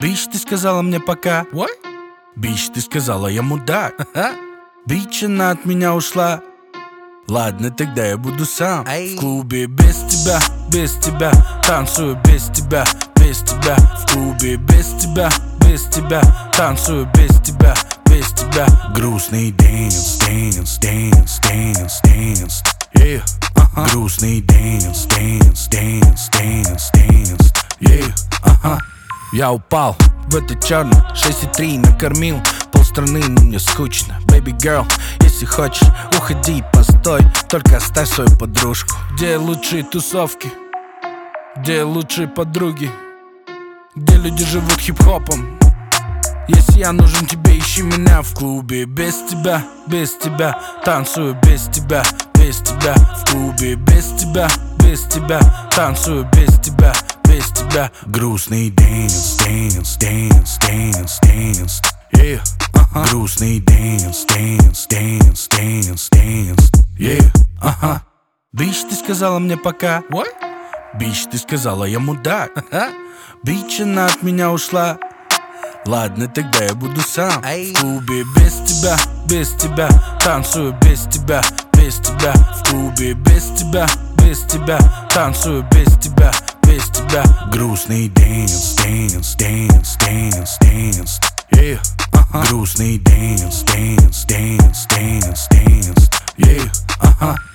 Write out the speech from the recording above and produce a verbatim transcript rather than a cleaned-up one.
Бич, ты сказала мне пока. What? Бич, ты сказала, я мудак. Бич, она от меня ушла. Ладно, тогда я буду сам. Ай. В клубе без тебя, без тебя. Танцую без тебя, без тебя. В клубе без тебя, без тебя. Танцую без тебя, без тебя. Грустный dance, dance, dance, dance, dance. Yeah. Uh-huh. Грустный dance, dance, dance, dance, dance. Yeah. Uh-huh. Я упал в это черно, шесть и три накормил полстраны, но мне скучно. Baby girl, если хочешь, уходи, постой, только оставь свою подружку. Где лучшие тусовки? Где лучшие подруги? Где люди живут хип-хопом? Если я нужен тебе, ищи меня в клубе. Без тебя, без тебя, танцую без тебя, без тебя. В клубе без тебя, без тебя, танцую без тебя, без тебя. Грустный dance, dance, dance, dance, dance. Yeah. Uh-huh. Грустный dance, dance, dance, dance, dance. Yeah. Uh-huh. Бич, ты сказала мне пока. What? Бич, ты сказала, я мудак. Бич, она от меня ушла. Ладно, тогда я буду сам. Ай. В клубе без тебя, без тебя. Танцую без тебя, без тебя. В клубе без тебя, без тебя. Танцую без тебя, без тебя. Грустный dance, dance, dance, dance, dance. Yeah. Uh-huh. Грустный dance, dance, dance, dance, dance. Yeah. Uh-huh.